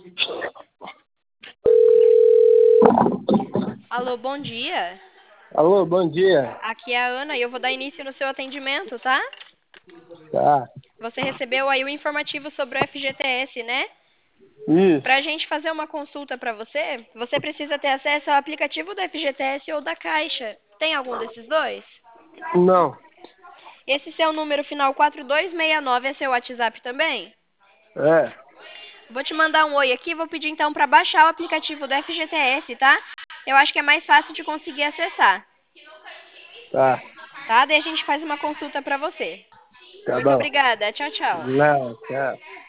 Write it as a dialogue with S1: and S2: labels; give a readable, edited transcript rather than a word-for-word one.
S1: Alô, bom dia.
S2: Alô, bom dia.
S1: Aqui é a Ana e eu vou dar início no seu atendimento, tá?
S2: Tá.
S1: Você recebeu aí o informativo sobre o FGTS, né?
S2: Isso.
S1: Para a gente fazer uma consulta para você, você precisa ter acesso ao aplicativo do FGTS ou da Caixa. Tem algum desses dois?
S2: Não.
S1: Esse seu número final 4269 é seu WhatsApp também?
S2: É.
S1: Vou te mandar um oi aqui, vou pedir então para baixar o aplicativo do FGTS, tá? Eu acho que é mais fácil de conseguir acessar,
S2: Tá.
S1: tá? Daí a gente faz uma consulta para você.
S2: Tá
S1: Muito
S2: bom.
S1: obrigada. Tchau, tchau.
S2: Não, tchau.